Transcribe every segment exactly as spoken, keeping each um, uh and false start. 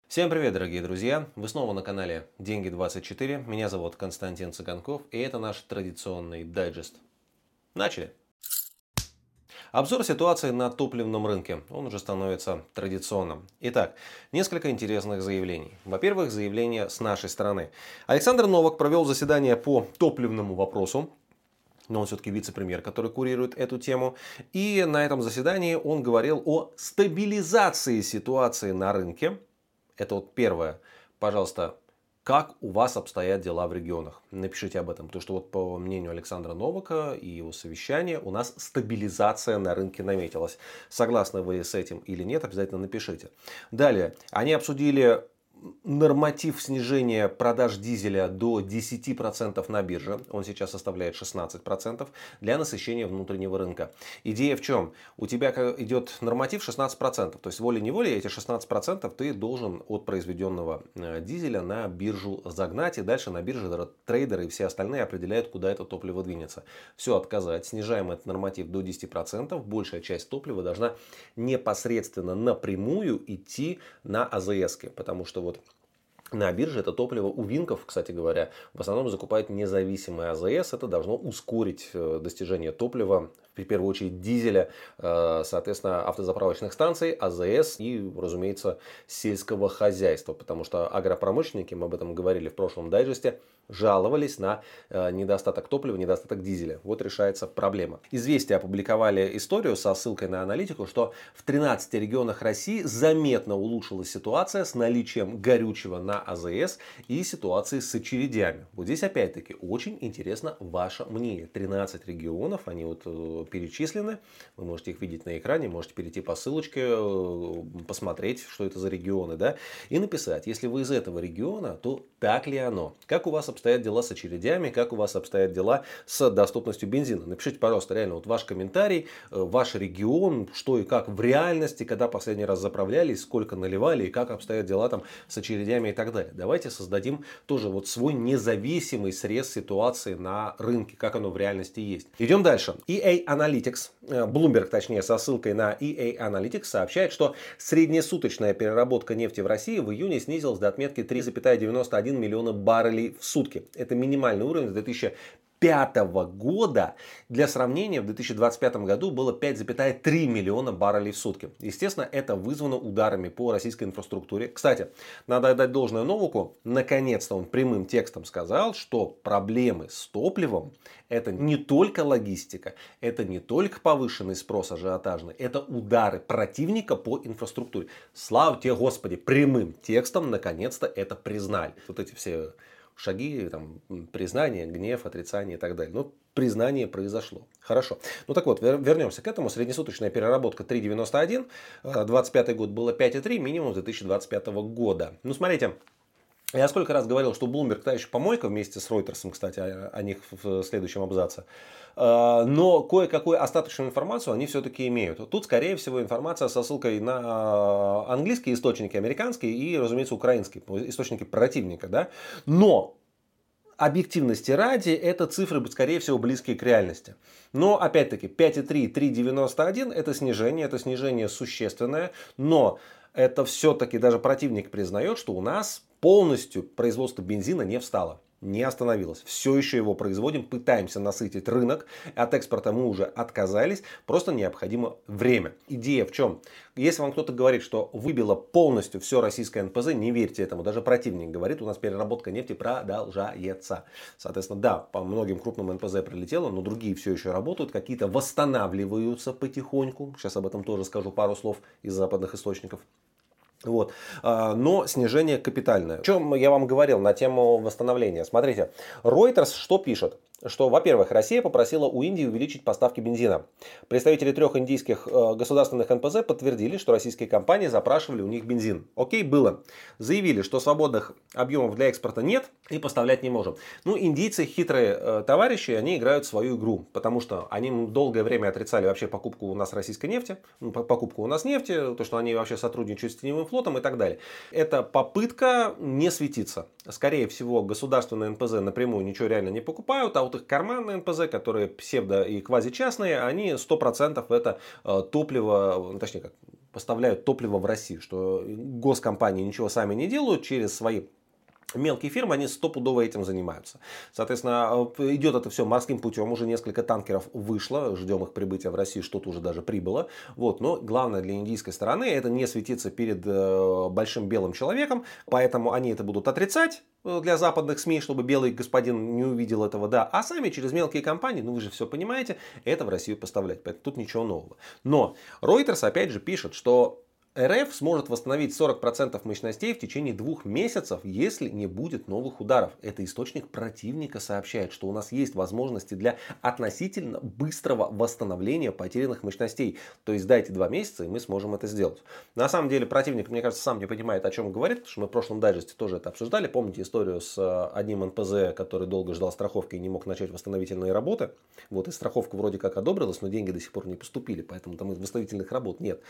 Всем привет, дорогие друзья! Вы снова на канале Деньги двадцать четыре. Меня зовут Константин Цыганков, и это наш традиционный дайджест. Начали! Обзор ситуации на топливном рынке. Он уже становится традиционным. Итак, несколько интересных заявлений. Во-первых, заявление с нашей стороны. Александр Новак провел заседание по топливному вопросу. Но он все-таки вице-премьер, который курирует эту тему. И на этом заседании он говорил о стабилизации ситуации на рынке. Это вот первое. Пожалуйста, как у вас обстоят дела в регионах? Напишите об этом. Потому что вот по мнению Александра Новака и его совещания у нас стабилизация на рынке наметилась. Согласны вы с этим или нет, обязательно напишите. Далее. Они обсудили норматив снижения продаж дизеля до десяти процентов на бирже, он сейчас составляет шестнадцать процентов, для насыщения внутреннего рынка. Идея в чем? У тебя идет норматив шестнадцать процентов, то есть волей-неволей эти шестнадцать процентов ты должен от произведенного дизеля на биржу загнать, и дальше на бирже трейдеры и все остальные определяют, куда это топливо двинется. Все отказать, снижаем этот норматив до десяти процентов, большая часть топлива должна непосредственно напрямую идти на АЗС, потому что вот на бирже это топливо у Винков, кстати говоря, в основном закупает независимый АЗС. Это должно ускорить достижение топлива, в первую очередь дизеля, соответственно, автозаправочных станций, АЗС и, разумеется, сельского хозяйства. Потому что агропромышленники, мы об этом говорили в прошлом дайджесте, жаловались на недостаток топлива, недостаток дизеля. Вот решается проблема. Известия опубликовали историю со ссылкой на аналитику, что в тринадцати регионах России заметно улучшилась ситуация с наличием горючего на АЗС и ситуации с очередями. Вот здесь опять-таки очень интересно ваше мнение. тринадцать регионов, они вот перечислены. Вы можете их видеть на экране, можете перейти по ссылочке, посмотреть, что это за регионы, да, и написать, если вы из этого региона, то так ли оно? Как у вас обстоят дела с очередями, как у вас обстоят дела с доступностью бензина? Напишите, пожалуйста, реально вот ваш комментарий, ваш регион, что и как в реальности, когда последний раз заправлялись, сколько наливали и как обстоят дела там с очередями и так далее. Давайте создадим тоже вот свой независимый срез ситуации на рынке, как оно в реальности есть. Идем дальше. и эй Analytics, Bloomberg точнее, со ссылкой на и эй Analytics сообщает, что среднесуточная переработка нефти в России в июне снизилась до отметки три целых девяносто один миллиона баррелей в сутки. Это минимальный уровень с две тысячи пятого года. Для сравнения, в две тысячи двадцать пятом году было пять целых три миллиона баррелей в сутки. Естественно, это вызвано ударами по российской инфраструктуре. Кстати, надо отдать должное Новаку. Наконец-то он прямым текстом сказал, что проблемы с топливом это не только логистика, это не только повышенный спрос ажиотажный, это удары противника по инфраструктуре. Слава тебе, Господи, прямым текстом наконец-то это признали. Вот эти все шаги, там, признание, гнев, отрицание и так далее. Ну, признание произошло. Хорошо. Ну так вот, вернемся к этому. Среднесуточная переработка три целых девяносто один. двадцать пятый год было пять целых три, минимум две тысячи двадцать пятого года. Ну, смотрите. Я сколько раз говорил, что Bloomberg та еще помойка вместе с Reuters, кстати, о, о них в следующем абзаце. Но кое-какую остаточную информацию они все-таки имеют. Тут, скорее всего, информация со ссылкой на английские источники, американские и, разумеется, украинские источники противника. Да? Но объективности ради, это цифры, скорее всего, близкие к реальности. Но, опять-таки, пять целых три, три целых девяносто один это снижение, это снижение существенное. Но это все-таки даже противник признает, что у нас полностью производство бензина не встало. Не остановилось. Все еще его производим, пытаемся насытить рынок. От экспорта мы уже отказались. Просто необходимо время. Идея в чем? Если вам кто-то говорит, что выбило полностью все российское эн пэ зэ, не верьте этому. Даже противник говорит, у нас переработка нефти продолжается. Соответственно, да, по многим крупным эн пэ зэ прилетело, но другие все еще работают. Какие-то восстанавливаются потихоньку. Сейчас об этом тоже скажу пару слов из западных источников. Вот. Но снижение капитальное. О чем я вам говорил на тему восстановления. Смотрите, Reuters что пишет? Что, во-первых, Россия попросила у Индии увеличить поставки бензина. Представители трех индийских э, государственных эн пэ зэ подтвердили, что российские компании запрашивали у них бензин. Окей, было. Заявили, что свободных объемов для экспорта нет и поставлять не можем. Ну, индийцы хитрые э, товарищи, они играют свою игру. Потому что они долгое время отрицали вообще покупку у нас российской нефти, покупку у нас нефти, то, что они вообще сотрудничают с теневым флотом и так далее. Это попытка не светиться. Скорее всего, государственные эн пэ зэ напрямую ничего реально не покупают, а вот их карманные эн пэ зэ, которые псевдо и квазичастные, они сто процентов это э, топливо, точнее как поставляют топливо в Россию, что госкомпании ничего сами не делают, через свои мелкие фирмы, они стопудово этим занимаются. Соответственно, идет это все морским путем. Уже несколько танкеров вышло. Ждем их прибытия в Россию. Что-то уже даже прибыло. Вот. Но главное для индийской стороны это не светиться перед большим белым человеком. Поэтому они это будут отрицать для западных СМИ, чтобы белый господин не увидел этого. Да. А сами через мелкие компании, ну вы же все понимаете, это в Россию поставлять. Поэтому тут ничего нового. Но Reuters опять же пишет, что РФ сможет восстановить сорок процентов мощностей в течение двух месяцев, если не будет новых ударов. Это источник противника сообщает, что у нас есть возможности для относительно быстрого восстановления потерянных мощностей. То есть дайте два месяца, и мы сможем это сделать. На самом деле противник, мне кажется, сам не понимает, о чем говорит, потому что мы в прошлом дайджесте тоже это обсуждали. Помните историю с одним эн пэ зэ, который долго ждал страховки и не мог начать восстановительные работы. Вот, и страховка вроде как одобрилась, но деньги до сих пор не поступили, поэтому там восстановительных работ нет.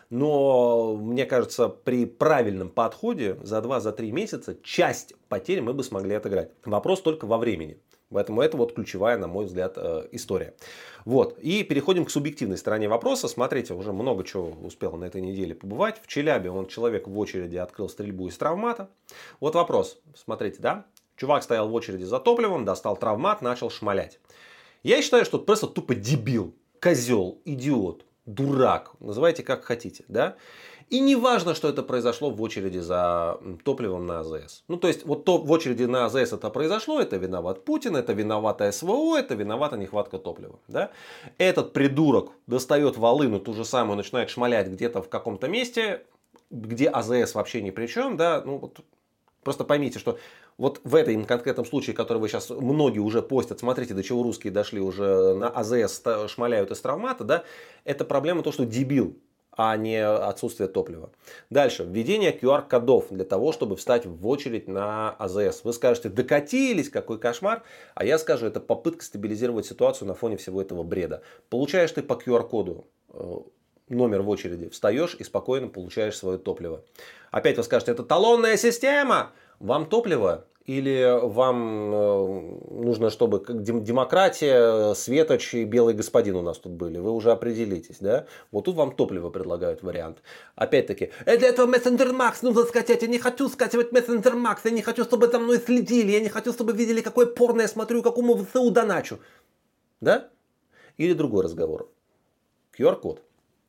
Но мне кажется, при правильном подходе за два-три месяца часть потерь мы бы смогли отыграть. Вопрос только во времени. Поэтому это вот ключевая, на мой взгляд, история. Вот. И переходим к субъективной стороне вопроса. Смотрите, уже много чего успел на этой неделе побывать. В Челябе он человек в очереди открыл стрельбу из травмата. Вот вопрос. Смотрите, да? Чувак стоял в очереди за топливом, достал травмат, начал шмалять. Я считаю, что это просто тупо дебил, козел, идиот, дурак. Называйте как хотите, да? И не важно, что это произошло в очереди за топливом на а зэ эс. Ну, то есть, вот то в очереди на а зэ эс это произошло, это виноват Путин, это виновата эс вэ о, это виновата нехватка топлива. Да? Этот придурок достает волыну, ту же самую, начинает шмалять где-то в каком-то месте, где а зэ эс вообще ни при чем. Да? Ну, вот, просто поймите, что вот в этом конкретном случае, который вы сейчас многие уже постят, смотрите, до чего русские дошли уже на а зэ эс шмаляют из травмата, да? Это проблема то, что дебил, а не отсутствие топлива. Дальше. Введение ку ар кодов для того, чтобы встать в очередь на а зэ эс. Вы скажете, докатились, какой кошмар. А я скажу, это попытка стабилизировать ситуацию на фоне всего этого бреда. Получаешь ты по ку ар коду номер в очереди, встаешь и спокойно получаешь свое топливо. Опять вы скажете, это талонная система. Вам топливо или вам нужно, чтобы как демократия, светоч и белый господин у нас тут были? Вы уже определитесь, да? Вот тут вам топливо предлагают вариант. Опять-таки, для этого Messenger Max нужно скачать. Я не хочу скачивать Messenger Max. Я не хочу, чтобы за мной следили. Я не хочу, чтобы видели, какое порно я смотрю, какому вэ эс у доначу. Да? Или другой разговор. ку ар код.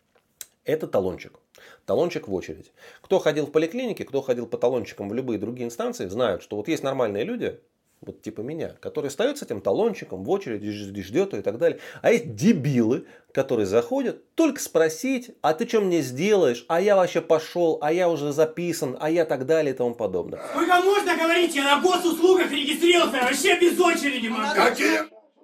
Это талончик. Талончик в очередь. Кто ходил в поликлинике, кто ходил по талончикам в любые другие инстанции, знают, что вот есть нормальные люди, вот типа меня, которые стоят с этим талончиком в очереди, ждет и так далее. А есть дебилы, которые заходят только спросить, а ты что мне сделаешь, а я вообще пошел, а я уже записан, а я так далее и тому подобное. Сколько можно говорить, я на госуслугах регистрировался, вообще без очереди могу. Какие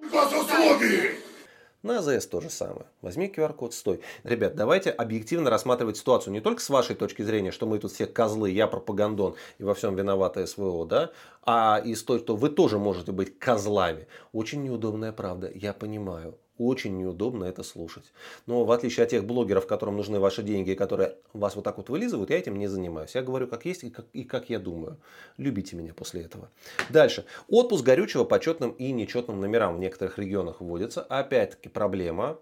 госуслуги? На а зэ эс то же самое. Возьми ку ар код, стой. Ребят, давайте объективно рассматривать ситуацию не только с вашей точки зрения, что мы тут все козлы, я пропагандон и во всем виновата эс вэ о, да, а из той, что вы тоже можете быть козлами. Очень неудобная правда, я понимаю. Очень неудобно это слушать. Но в отличие от тех блогеров, которым нужны ваши деньги, которые вас вот так вот вылизывают, я этим не занимаюсь. Я говорю как есть и как, и как я думаю. Любите меня после этого. Дальше. Отпуск горючего по четным и нечетным номерам в некоторых регионах вводится. Опять-таки проблема.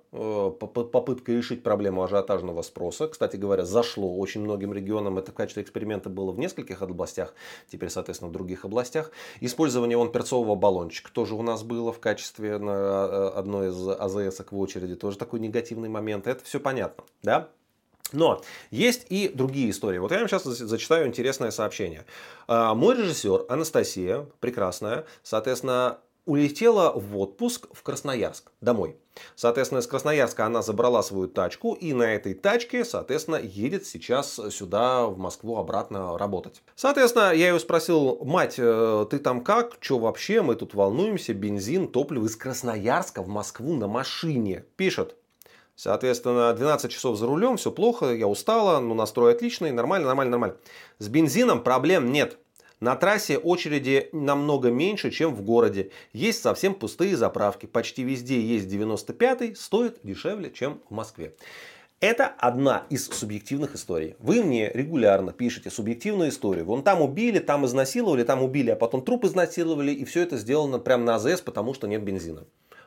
Попытка решить проблему ажиотажного спроса. Кстати говоря, зашло очень многим регионам. Это в качестве эксперимента было в нескольких областях. Теперь, соответственно, в других областях. Использование вон перцового баллончика тоже у нас было в качестве одной из а зэ эс в очереди, тоже такой негативный момент. Это все понятно, да? Но есть и другие истории. Вот я вам сейчас зачитаю интересное сообщение. Мой режиссер Анастасия, прекрасная, соответственно, улетела в отпуск в Красноярск, домой. Соответственно, из Красноярска она забрала свою тачку и на этой тачке, соответственно, едет сейчас сюда, в Москву, обратно работать. Соответственно, я ее спросил, мать, ты там как? Че вообще? Мы тут волнуемся, бензин, топливо из Красноярска в Москву на машине. Пишет. Соответственно, двенадцать часов за рулем, все плохо, я устала, но настрой отличный, нормально, нормально, нормально. С бензином проблем нет. На трассе очереди намного меньше, чем в городе. Есть совсем пустые заправки. Почти везде есть девяносто пятый, стоит дешевле, чем в Москве. Это одна из субъективных историй. Вы мне регулярно пишете субъективную историю. Вон там убили, там изнасиловали, там убили, а потом труп изнасиловали. И все это сделано прямо на а зэ эс, потому что нет бензина.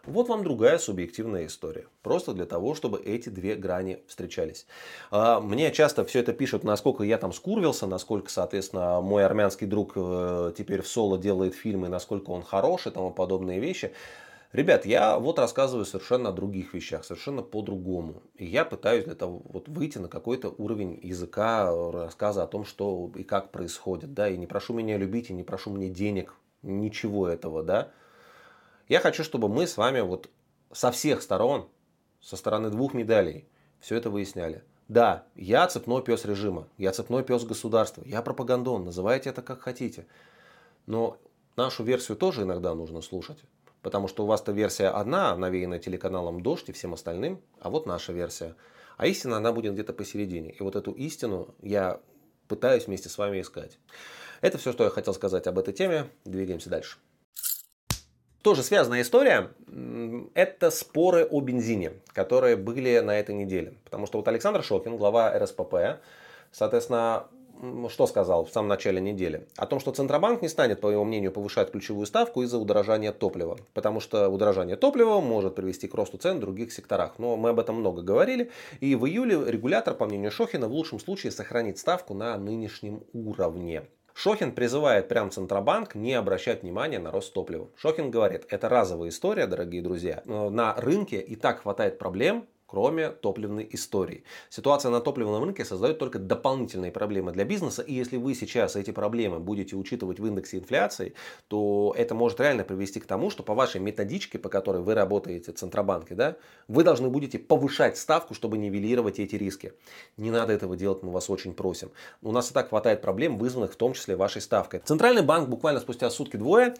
Вот вам другая субъективная история. Просто для того, чтобы эти две грани встречались. Мне часто все это пишут, насколько я там скурвился, насколько, соответственно, мой армянский друг теперь в соло делает фильмы, насколько он хорош и тому подобные вещи. Ребят, я вот рассказываю совершенно о других вещах, совершенно по-другому. И я пытаюсь для того, вот выйти на какой-то уровень языка, рассказа о том, что и как происходит. Да? И не прошу меня любить, и не прошу мне денег, ничего этого, да. Я хочу, чтобы мы с вами вот со всех сторон, со стороны двух медалей, все это выясняли. Да, я цепной пес режима, я цепной пес государства, я пропагандон, называйте это как хотите. Но нашу версию тоже иногда нужно слушать. Потому что у вас-то версия одна, навеянная телеканалом «Дождь» и всем остальным, а вот наша версия. А истина, она будет где-то посередине. И вот эту истину я пытаюсь вместе с вами искать. Это все, что я хотел сказать об этой теме. Двигаемся дальше. Тоже связанная история, это споры о бензине, которые были на этой неделе. Потому что вот Александр Шокин, глава эр эс пэ пэ, соответственно, что сказал в самом начале недели? О том, что Центробанк не станет, по его мнению, повышать ключевую ставку из-за удорожания топлива. Потому что удорожание топлива может привести к росту цен в других секторах. Но мы об этом много говорили. И в июле регулятор, по мнению Шохина, в лучшем случае сохранит ставку на нынешнем уровне. Шохин призывает прям Центробанк не обращать внимания на рост топлива. Шохин говорит, это разовая история, дорогие друзья. На рынке и так хватает проблем, кроме топливной истории. Ситуация на топливном рынке создает только дополнительные проблемы для бизнеса. И если вы сейчас эти проблемы будете учитывать в индексе инфляции, то это может реально привести к тому, что по вашей методичке, по которой вы работаете в Центробанке, да, вы должны будете повышать ставку, чтобы нивелировать эти риски. Не надо этого делать, мы вас очень просим. У нас и так хватает проблем, вызванных в том числе вашей ставкой. Центральный банк буквально спустя сутки-двое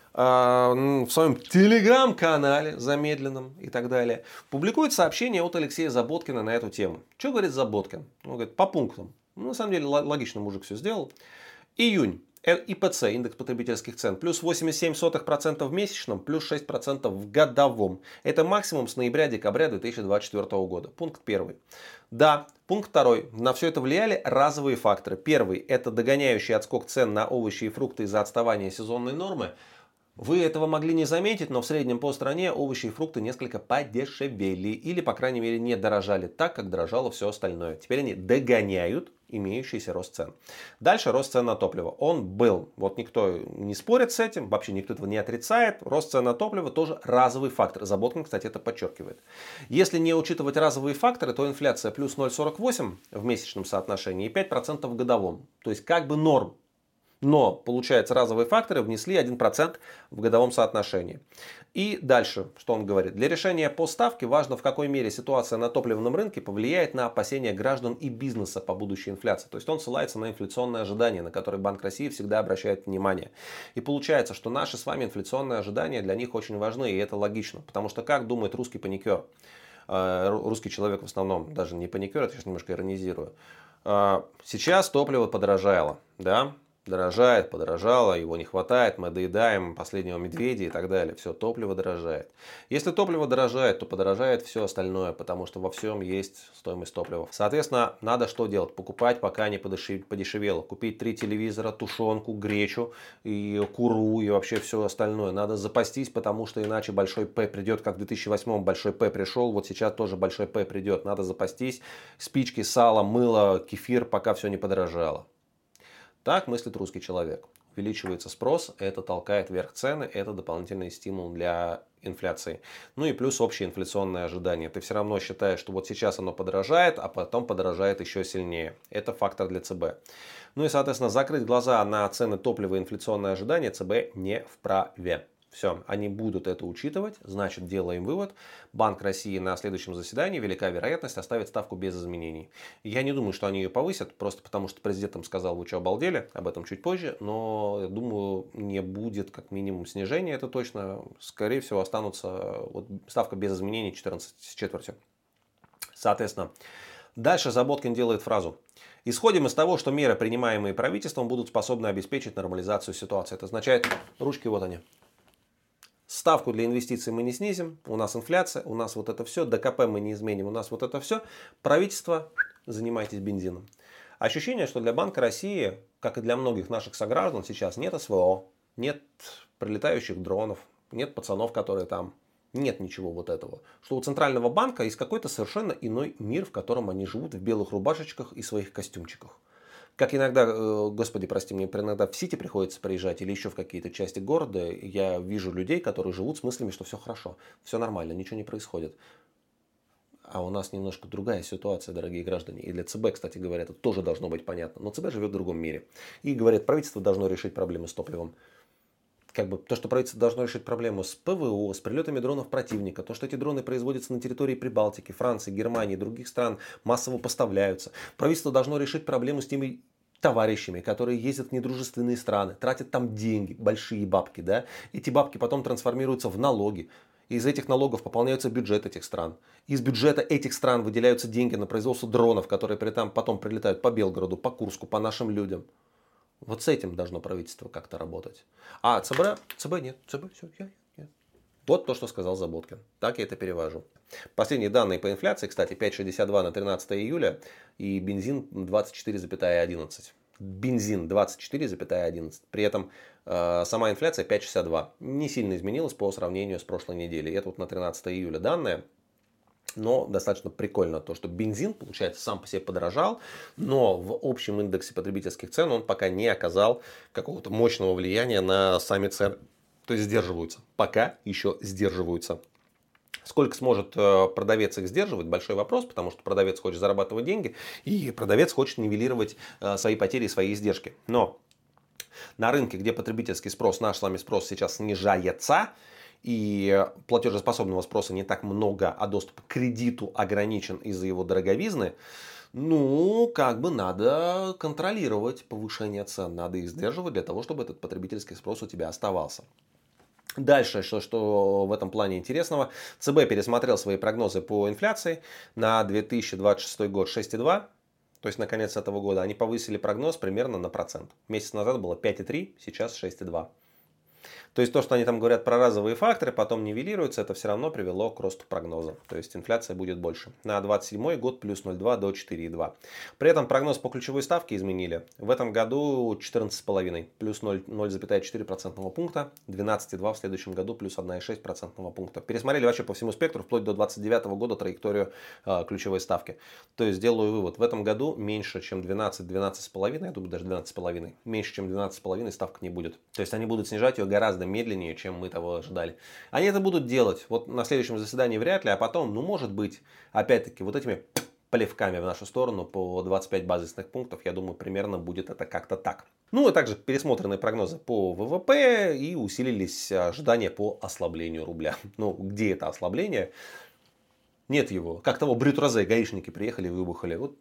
в своем телеграм-канале замедленном и так далее, публикует сообщение от Алексея Заботкина на эту тему. Что говорит Заботкин? Он говорит, по пунктам. Ну, на самом деле, логично мужик все сделал. Июнь. и пэ цэ, индекс потребительских цен, плюс восемьдесят семь сотых процента в месячном, плюс шесть процентов в годовом. Это максимум с ноября-декабря две тысячи двадцать четвёртого года. Пункт первый. Да, пункт второй. На все это влияли разовые факторы. Первый – это догоняющий отскок цен на овощи и фрукты из-за отставания сезонной нормы. Вы этого могли не заметить, но в среднем по стране овощи и фрукты несколько подешевели. Или, по крайней мере, не дорожали так, как дорожало все остальное. Теперь они догоняют имеющийся рост цен. Дальше рост цен на топливо. Он был. Вот никто не спорит с этим, вообще никто этого не отрицает. Рост цен на топливо тоже разовый фактор. Заботкин, кстати, это подчеркивает. Если не учитывать разовые факторы, то инфляция плюс ноль целых сорок восемь сотых в месячном соотношении и пять процентов в годовом. То есть как бы норм. Но, получается, разовые факторы внесли один процент в годовом соотношении. И дальше, что он говорит. Для решения по ставке важно, в какой мере ситуация на топливном рынке повлияет на опасения граждан и бизнеса по будущей инфляции. То есть он ссылается на инфляционные ожидания, на которые Банк России всегда обращает внимание. И получается, что наши с вами инфляционные ожидания для них очень важны. И это логично. Потому что как думает русский паникер? Русский человек в основном, даже не паникер, это сейчас немножко иронизирую. Сейчас топливо подорожало, да? Дорожает, подорожало, его не хватает, мы доедаем последнего медведя и так далее. Все, топливо дорожает. Если топливо дорожает, то подорожает все остальное, потому что во всем есть стоимость топлива. Соответственно, надо что делать? Покупать, пока не подешевело. Купить три телевизора, тушенку, гречу, и куру и вообще все остальное. Надо запастись, потому что иначе большой П придет, как в две тысячи восьмом большой П пришел, вот сейчас тоже большой П придет. Надо запастись. Спички, сало, мыло, кефир, пока все не подорожало. Так мыслит русский человек. Увеличивается спрос, это толкает вверх цены, это дополнительный стимул для инфляции. Ну и плюс общее инфляционное ожидание. Ты все равно считаешь, что вот сейчас оно подорожает, а потом подорожает еще сильнее. Это фактор для ЦБ. Ну и, соответственно, закрыть глаза на цены топлива и инфляционное ожидание ЦБ не вправе. Все, они будут это учитывать, значит, делаем вывод. Банк России на следующем заседании, велика вероятность, оставит ставку без изменений. Я не думаю, что они ее повысят, просто потому что президент им сказал, вы что, обалдели, об этом чуть позже. Но, я думаю, не будет как минимум снижения, это точно. Скорее всего, останутся вот, ставка без изменений четырнадцать с четвертью. Соответственно, дальше Заботкин делает фразу. Исходим из того, что меры, принимаемые правительством, будут способны обеспечить нормализацию ситуации. Это означает, ручки вот они. Ставку для инвестиций мы не снизим, у нас инфляция, у нас вот это все, ДКП мы не изменим, у нас вот это все. Правительство, занимайтесь бензином. Ощущение, что для Банка России, как и для многих наших сограждан, сейчас нет эс вэ о, нет прилетающих дронов, нет пацанов, которые там Нет ничего вот этого. Что у Центрального банка есть какой-то совершенно иной мир, в котором они живут в белых рубашечках и своих костюмчиках. Как иногда, господи, прости, мне иногда в Сити приходится приезжать или еще в какие-то части города, я вижу людей, которые живут с мыслями, что все хорошо, все нормально, ничего не происходит. А у нас немножко другая ситуация, дорогие граждане. И для ЦБ, кстати говоря, это тоже должно быть понятно. Но ЦБ живет в другом мире. И говорят, правительство должно решить проблемы с топливом. Как бы то, что правительство должно решить проблему с ПВО, с прилетами дронов противника, то, что эти дроны производятся на территории Прибалтики, Франции, Германии и других стран, массово поставляются. Правительство должно решить проблему с теми товарищами, которые ездят в недружественные страны, тратят там деньги, большие бабки, да? Эти бабки потом трансформируются в налоги. Из этих налогов пополняется бюджет этих стран. Из бюджета этих стран выделяются деньги на производство дронов, которые при этом потом прилетают по Белгороду, по Курску, по нашим людям. Вот с этим должно правительство как-то работать. А ЦБ, ЦБ нет, ЦБ все, я, я. Вот то, что сказал Заботкин. Так я это перевожу. Последние данные по инфляции, кстати, пять целых шестьдесят два сотых на тринадцатое июля и бензин двадцать четыре целых одиннадцать. Бензин двадцать четыре целых одиннадцать. При этом э, сама инфляция пять целых шестьдесят два. Не сильно изменилась по сравнению с прошлой неделей. Это вот на тринадцатое июля данные. Но достаточно прикольно то, что бензин, получается, сам по себе подорожал, но в общем индексе потребительских цен он пока не оказал какого-то мощного влияния на сами цены. То есть сдерживаются. Пока еще сдерживаются. Сколько сможет продавец их сдерживать, большой вопрос, потому что продавец хочет зарабатывать деньги, и продавец хочет нивелировать свои потери и свои издержки. Но на рынке, где потребительский спрос, наш с вами спрос сейчас снижается, и платежеспособного спроса не так много, а доступ к кредиту ограничен из-за его дороговизны, ну, как бы надо контролировать повышение цен, надо их сдерживать для того, чтобы этот потребительский спрос у тебя оставался. Дальше, что, что в этом плане интересного, ЦБ пересмотрел свои прогнозы по инфляции на две тысячи двадцать шестой год шесть целых две десятых, то есть на конец этого года они повысили прогноз примерно на процент. Месяц назад было пять целых три десятых, сейчас шесть целых две десятых. То есть то, что они там говорят про разовые факторы, потом нивелируются, это все равно привело к росту прогноза. То есть инфляция будет больше. На двадцать седьмой год плюс ноль целых две десятых до четыре целых две десятых. При этом прогноз по ключевой ставке изменили. В этом году четырнадцать целых пять десятых, плюс ноль целых четыре десятых процентного пункта, двенадцать целых два десятых в следующем году, плюс одна целых шесть десятых процентного пункта. Пересмотрели вообще по всему спектру, вплоть до двадцать девятого года траекторию э, ключевой ставки. То есть делаю вывод, в этом году меньше, чем двенадцать, двенадцать целых пять десятых, я думаю, даже двенадцать целых пять десятых, меньше, чем двенадцать целых пять десятых ставка не будет. То есть они будут снижать ее гораздо медленнее, чем мы того ожидали. Они это будут делать вот на следующем заседании вряд ли, а потом, ну, может быть, опять-таки, вот этими плевками в нашу сторону по двадцать пять базисных пунктов, я думаю, примерно будет это как-то так. Ну, и также пересмотрены прогнозы по ВВП и усилились ожидания по ослаблению рубля. Ну, где это ослабление? Нет его. Как того Брют-Розе, гаишники приехали и выбухали. Вот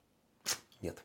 нет.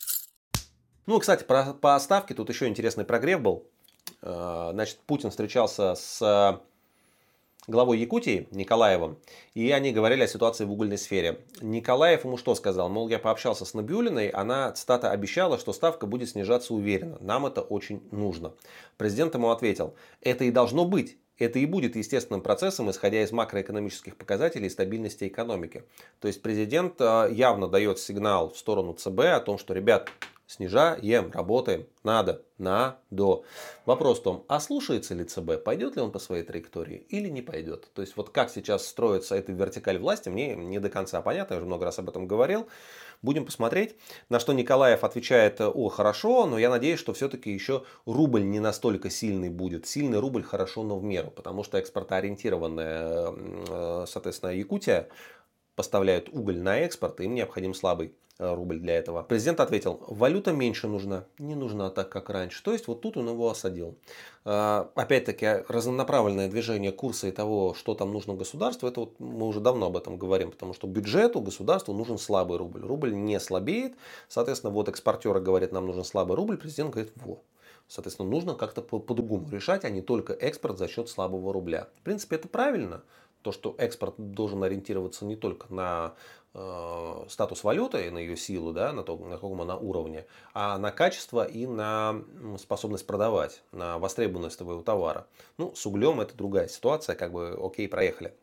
Ну, кстати, про, по ставке тут еще интересный прогрев был. Значит, Путин встречался с главой Якутии Николаевым, и они говорили о ситуации в угольной сфере. Николаев ему что сказал? Мол, я пообщался с Набиуллиной, она, цитата, обещала, что ставка будет снижаться уверенно. Нам это очень нужно. Президент ему ответил, это и должно быть. Это и будет естественным процессом, исходя из макроэкономических показателей и стабильности экономики. То есть президент явно дает сигнал в сторону ЦБ о том, что, ребят, снижаем, работаем, надо, надо. Вопрос в том, а слушается ли ЦБ, пойдет ли он по своей траектории или не пойдет. То есть вот как сейчас строится эта вертикаль власти, мне не до конца понятно, я уже много раз об этом говорил. Будем посмотреть, на что Николаев отвечает, о, хорошо, но я надеюсь, что все-таки еще рубль не настолько сильный будет. Сильный рубль хорошо, но в меру, потому что экспортоориентированная, соответственно, Якутия поставляют уголь на экспорт, и им необходим слабый рубль для этого. Президент ответил, валюта меньше нужна, не нужна так, как раньше. То есть вот тут он его осадил. Опять-таки разнонаправленное движение курса и того, что там нужно государству, это вот мы уже давно об этом говорим, потому что бюджету, государству нужен слабый рубль. Рубль не слабеет, соответственно, вот экспортеры говорят, нам нужен слабый рубль, президент говорит, во. Соответственно, нужно как-то по-другому решать, а не только экспорт за счет слабого рубля. В принципе, это правильно. То, что экспорт должен ориентироваться не только на э, статус валюты, на ее силу, да, на то, на каком она уровне, а на качество и на способность продавать, на востребованность твоего товара. Ну, с углем это другая ситуация, как бы окей, проехали.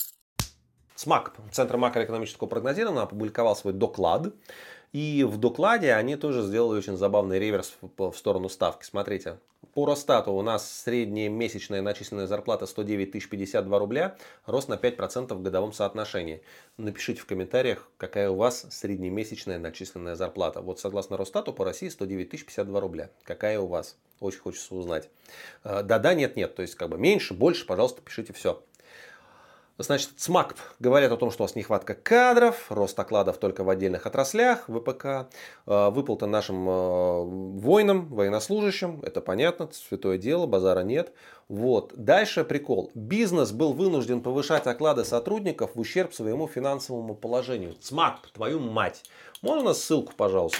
ЦМАК, Центр макроэкономического прогнозирования, опубликовал свой доклад. И в докладе они тоже сделали очень забавный реверс в сторону ставки. Смотрите, По Росстату у нас средняя месячная начисленная зарплата сто девять тысяч пятьдесят два рубля, рост на пять процентов в годовом соотношении. Напишите в комментариях, какая у вас среднемесячная начисленная зарплата. Вот согласно Росстату по России сто девять тысяч пятьдесят два рубля. Какая у вас? Очень хочется узнать. Да-да, нет-нет. То есть как бы меньше, больше, пожалуйста, пишите все. Значит, СМАК говорят о том, что у нас нехватка кадров, рост окладов только в отдельных отраслях, ВПК, выплаты нашим воинам, военнослужащим, это понятно, святое дело, базара нет. Вот. Дальше прикол. Бизнес был вынужден повышать оклады сотрудников в ущерб своему финансовому положению. СМАК, твою мать. Можно нас ссылку, пожалуйста?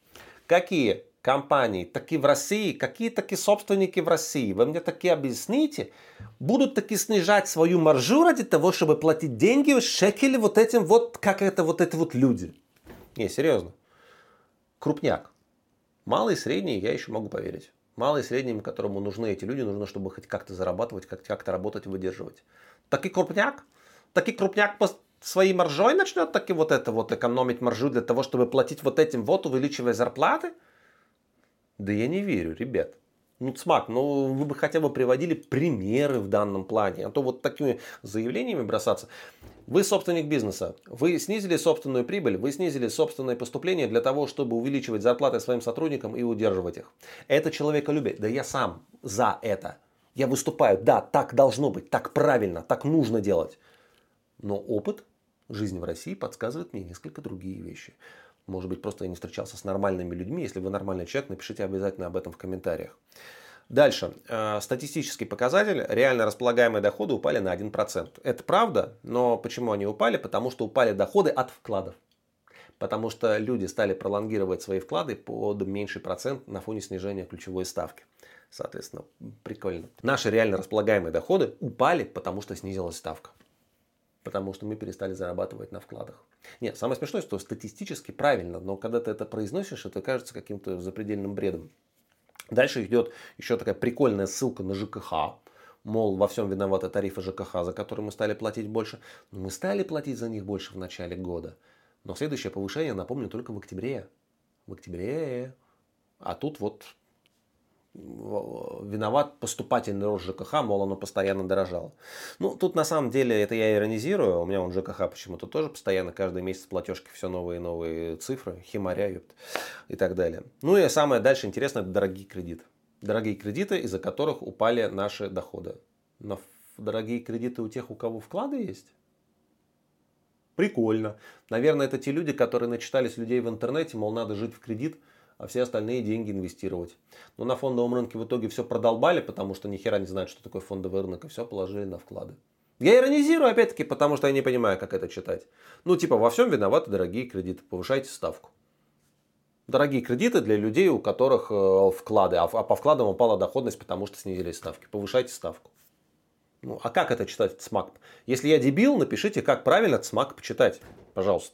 Какие компании, такие в России, какие такие собственники в России, вы мне такие объясните, будут таки снижать свою маржу ради того, чтобы платить деньги в шекели вот этим вот, как это вот эти вот люди. Не, серьезно. Крупняк. Малый и средний я еще могу поверить. Малый и средний, которому нужны эти люди, нужно, чтобы хоть как-то зарабатывать, как-то работать и выдерживать. Таки крупняк, таки крупняк по своей маржой начнет таки вот это вот экономить маржу для того, чтобы платить вот этим вот, увеличивая зарплаты. Да я не верю, ребят. Ну, СМАК, ну вы бы хотя бы приводили примеры в данном плане. А то вот такими заявлениями бросаться. Вы собственник бизнеса. Вы снизили собственную прибыль, вы снизили собственное поступление для того, чтобы увеличивать зарплаты своим сотрудникам и удерживать их. Это человеколюбие. Да я сам за это. Я выступаю. Да, так должно быть, так правильно, так нужно делать. Но опыт жизни в России подсказывает мне несколько другие вещи. Может быть, просто я не встречался с нормальными людьми. Если вы нормальный человек, напишите обязательно об этом в комментариях. Дальше. Статистический показатель. Реально располагаемые доходы упали на один процент. Это правда, но почему они упали? Потому что упали доходы от вкладов. Потому что люди стали пролонгировать свои вклады под меньший процент на фоне снижения ключевой ставки. Соответственно, прикольно. Наши реально располагаемые доходы упали, потому что снизилась ставка. Потому что мы перестали зарабатывать на вкладах. Нет, самое смешное, что статистически правильно, но когда ты это произносишь, это кажется каким-то запредельным бредом. Дальше идет еще такая прикольная ссылка на ЖКХ. Мол, во всем виноваты тарифы ЖКХ, за которые мы стали платить больше. Но мы стали платить за них больше в начале года. Но следующее повышение, напомню, только в октябре. В октябре. А тут вот виноват поступательный рост ЖКХ, мол, оно постоянно дорожало. Ну, тут на самом деле это я иронизирую. У меня он ЖКХ почему-то тоже постоянно, каждый месяц платежки все новые и новые цифры, химаря и так далее. Ну и самое дальше интересное, это дорогие кредиты. Дорогие кредиты, из-за которых упали наши доходы. Но дорогие кредиты у тех, у кого вклады есть? Прикольно. Наверное, это те люди, которые начитались людей в интернете, мол, надо жить в кредит, а все остальные деньги инвестировать. Но на фондовом рынке в итоге все продолбали, потому что ни хера не знают, что такое фондовый рынок, и все положили на вклады. Я иронизирую опять-таки, потому что я не понимаю, как это читать. Ну, типа, во всем виноваты дорогие кредиты, повышайте ставку. Дорогие кредиты для людей, у которых э, вклады, а, а по вкладам упала доходность, потому что снизились ставки. Повышайте ставку. Ну, а как это читать, СМАК? Если я дебил, напишите, как правильно СМАК почитать. Пожалуйста.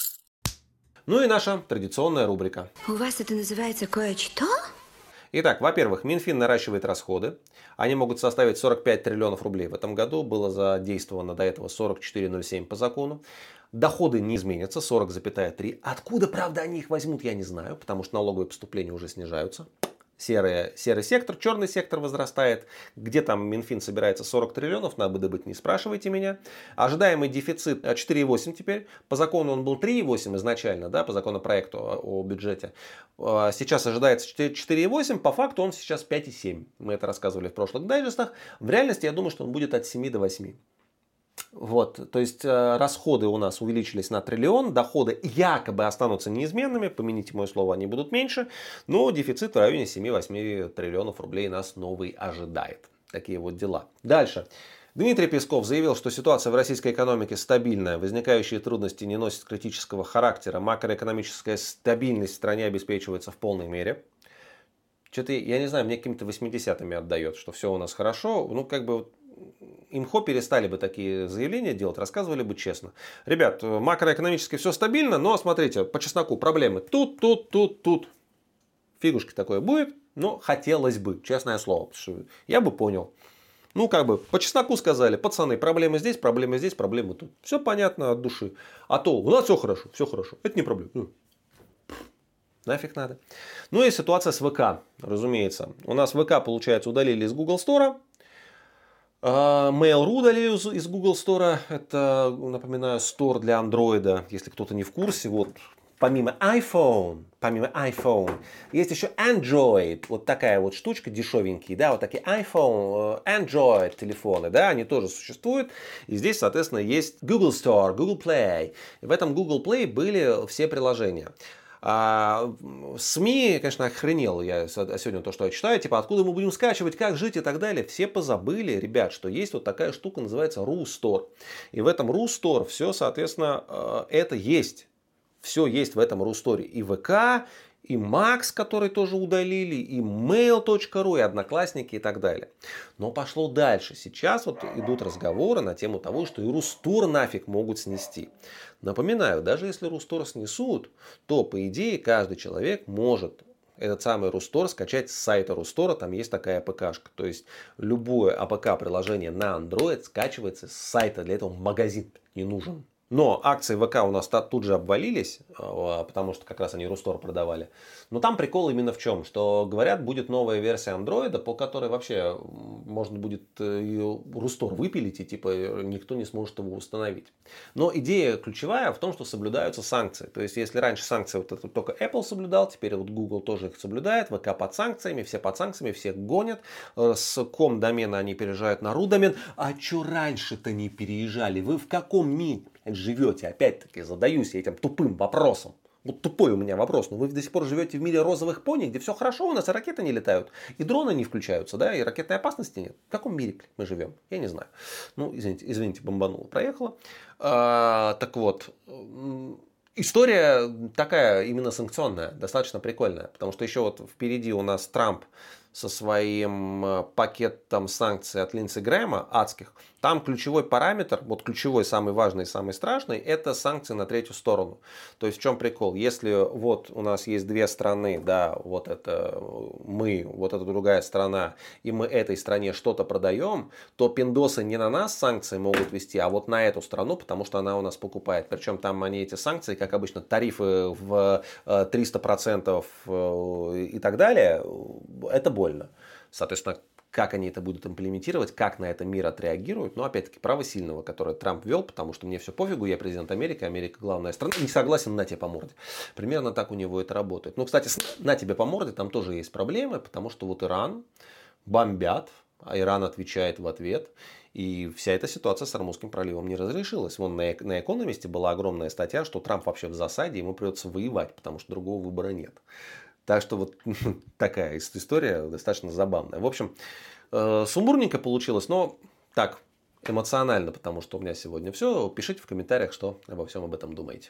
Ну и наша традиционная рубрика. У вас это называется кое-что? Итак, во-первых, Минфин наращивает расходы. Они могут составить сорок пять триллионов рублей. В этом году было задействовано до этого сорок четыре ноль семь по закону. Доходы не изменятся, сорок целых три. Откуда, правда, они их возьмут, я не знаю, потому что налоговые поступления уже снижаются. Серый, серый сектор, черный сектор возрастает. Где там Минфин собирается сорок триллионов, надо добыть, не спрашивайте меня. Ожидаемый дефицит четыре и восемь теперь. По закону он был три и восемь изначально, да, по законопроекту о бюджете. Сейчас ожидается четыре и восемь, по факту он сейчас пять и семь. Мы это рассказывали в прошлых дайджестах. В реальности я думаю, что он будет от семи до восьми. Вот, то есть расходы у нас увеличились на триллион, доходы якобы останутся неизменными, помяните мое слово, они будут меньше, но дефицит в районе семи-восьми триллионов рублей нас новый ожидает. Такие вот дела. Дальше. Дмитрий Песков заявил, что ситуация в российской экономике стабильная, возникающие трудности не носят критического характера, макроэкономическая стабильность в стране обеспечивается в полной мере. Что-то, я не знаю, мне какими-то восьмидесятыми отдает, что все у нас хорошо, ну как бы... Имхо перестали бы такие заявления делать, рассказывали бы честно. Ребят, макроэкономически все стабильно, но смотрите, по чесноку проблемы тут, тут, тут, тут. Фигушки такое будет, но хотелось бы, честное слово. Потому что я бы понял. Ну, как бы, по чесноку сказали, пацаны, проблемы здесь, проблемы здесь, проблемы тут. Все понятно от души. А то у нас все хорошо, все хорошо. Это не проблема. Нафиг надо. Ну и ситуация с ВК, разумеется. У нас ВК, получается, удалили из Google Store. Mail.ru удалили из Google Store. Это, напоминаю, Store для Android. Если кто-то не в курсе, вот помимо iPhone, помимо iPhone, есть еще Android. Вот такая вот штучка дешевенькие, да, вот такие iPhone, Android телефоны, да, они тоже существуют. И здесь, соответственно, есть Google Store, Google Play. И в этом Google Play были все приложения. А СМИ, конечно, охренел я сегодня то, что я читаю, типа, откуда мы будем скачивать, как жить и так далее. Все позабыли, ребят, что есть вот такая штука, называется Рустор. И в этом Рустор все, соответственно, это есть. Все есть в этом Русторе. И ВК, и Макс, который тоже удалили, и mail точка ру, и Одноклассники и так далее. Но пошло дальше. Сейчас вот идут разговоры на тему того, что и Рустор нафиг могут снести. Напоминаю, даже если Рустор снесут, то по идее каждый человек может этот самый Рустор скачать с сайта Рустора. Там есть такая АПКшка. То есть любое АПК-приложение на Android скачивается с сайта. Для этого магазин не нужен. Но акции ВК у нас тут же обвалились, потому что как раз они Рустор продавали. Но там прикол именно в чем? Что говорят, будет новая версия Андроида, по которой вообще можно будет Рустор выпилить, и типа никто не сможет его установить. Но идея ключевая в том, что соблюдаются санкции. То есть если раньше санкции вот это только Apple соблюдал, теперь вот Google тоже их соблюдает, ВК под санкциями, все под санкциями, всех гонят. С ком домена они переезжают на ру домен. А что раньше-то не переезжали? Вы в каком мире живете? Опять-таки задаюсь я этим тупым вопросом. Вот тупой у меня вопрос. Но вы до сих пор живете в мире розовых пони, где все хорошо, у нас и ракеты не летают, и дроны не включаются, да, и ракетной опасности нет. В каком мире мы живем? Я не знаю. Ну, извините, извините, бомбануло, проехала. А, так вот, история такая именно санкционная, достаточно прикольная, потому что еще вот впереди у нас Трамп со своим пакетом санкций от Линдси Грэма, адских. Там ключевой параметр, вот ключевой, самый важный и самый страшный, это санкции на третью сторону. То есть в чем прикол? Если вот у нас есть две страны, да, вот это мы, вот эта другая страна, и мы этой стране что-то продаем, то пиндосы не на нас санкции могут вести, а вот на эту страну, потому что она у нас покупает. Причем там они эти санкции, как обычно, тарифы в триста процентов и так далее, это больно. Соответственно, как они это будут имплементировать, как на это мир отреагирует. Но опять-таки право сильного, которое Трамп вел, потому что мне все пофигу, я президент Америки, Америка главная страна, не согласен, на тебе по морде. Примерно так у него это работает. Ну, кстати, на тебе по морде там тоже есть проблемы, потому что вот Иран бомбят, а Иран отвечает в ответ. И вся эта ситуация с Ормузским проливом не разрешилась. Вон на, на Экономисте была огромная статья, что Трамп вообще в засаде, ему придется воевать, потому что другого выбора нет. Так что вот такая история достаточно забавная. В общем, сумбурненько получилось, но так, эмоционально, потому что у меня сегодня все. Пишите в комментариях, что обо всем об этом думаете.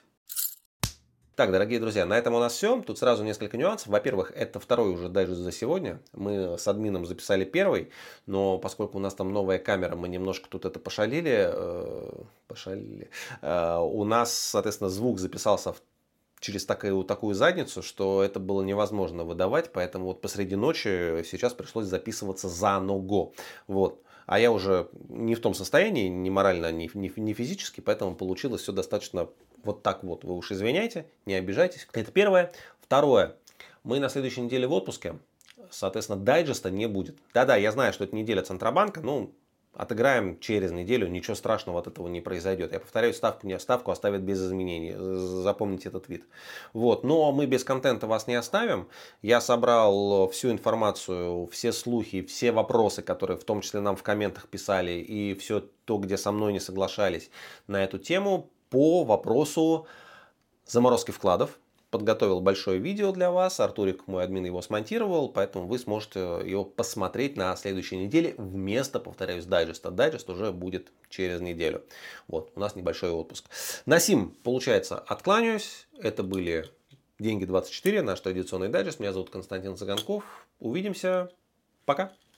Так, дорогие друзья, на этом у нас все. Тут сразу несколько нюансов. Во-первых, это второй уже дайджест за сегодня. Мы с админом записали первый, но поскольку у нас там новая камера, мы немножко тут это пошалили. Э, пошалили. Э, у нас, соответственно, звук записался в через такую, такую задницу, что это было невозможно выдавать, поэтому вот посреди ночи сейчас пришлось записываться заново. Вот. А я уже не в том состоянии, ни морально, ни, ни, ни физически, поэтому получилось все достаточно вот так вот. Вы уж извиняйте, не обижайтесь. Это первое. Второе. Мы на следующей неделе в отпуске, соответственно, дайджеста не будет. Да-да, я знаю, что это неделя Центробанка, ну, отыграем через неделю, ничего страшного от этого не произойдет. Я повторяю, ставку, не, ставку оставят без изменений. Запомните этот вид. Вот. Но мы без контента вас не оставим. Я собрал всю информацию, все слухи, все вопросы, которые в том числе нам в комментах писали, и все то, где со мной не соглашались на эту тему, по вопросу заморозки вкладов. Подготовил большое видео для вас. Артурик, мой админ, его смонтировал, поэтому вы сможете его посмотреть на следующей неделе вместо, повторяюсь, дайджеста. Дайджест уже будет через неделю. Вот, у нас небольшой отпуск. На сим, получается, откланяюсь. Это были Деньги двадцать четыре, наш традиционный дайджест. Меня зовут Константин Цыганков. Увидимся. Пока.